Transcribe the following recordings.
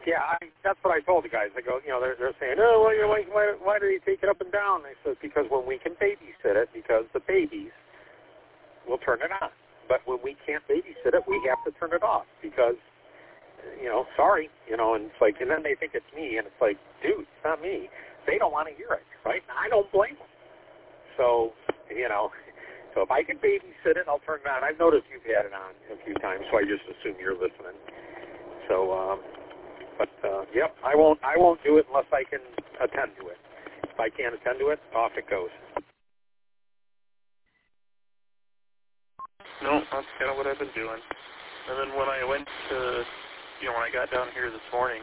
Yeah, that's what I told the guys. I go, they're saying, oh, why do you take it up and down? I said, because when we can babysit it, because the babies will turn it on. But when we can't babysit it, we have to turn it off because, sorry, and it's like, and then they think it's me, and it's like, dude, it's not me. They don't want to hear it, right? And I don't blame them. So, so if I can babysit it, I'll turn it on. I've noticed you've had it on a few times, so I just assume you're listening. So, yep, I won't do it unless I can attend to it. If I can't attend to it, off it goes. No, that's kind of what I've been doing. And then when I went to, when I got down here this morning,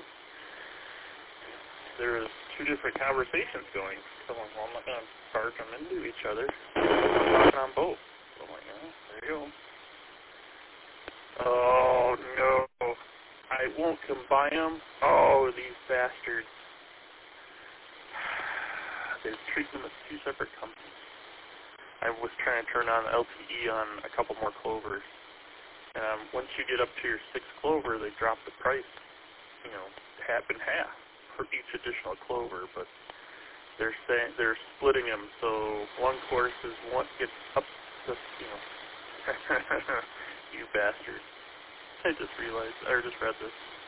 there was two different conversations going. So I'm like, well, I'm not going to barge them into each other. I'm talking on both. So I'm like, oh, there you go. Oh, no. I won't combine them. Oh, these bastards. They're treating them as two separate companies. I was trying to turn on LTE on a couple more clovers. Once you get up to your 6th clover, they drop the price, half and half for each additional clover. But they're saying they're splitting them, so one course is gets up to, you bastards. I just read this.